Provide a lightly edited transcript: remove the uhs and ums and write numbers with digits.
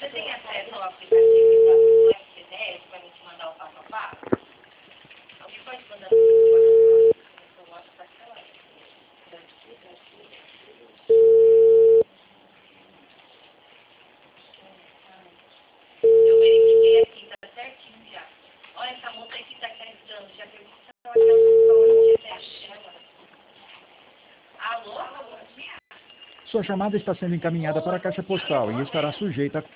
tem acesso ao aplicativo do FCDS para me te mandar o passo a passo? Alguém pode mandar no WhatsApp? Eu verifiquei aqui, tá certinho já. Olha, essa moça aqui tá carregando, já perguntou se ela quer o FCDS. Alô? Sua chamada está sendo encaminhada para a caixa postal e estará sujeita a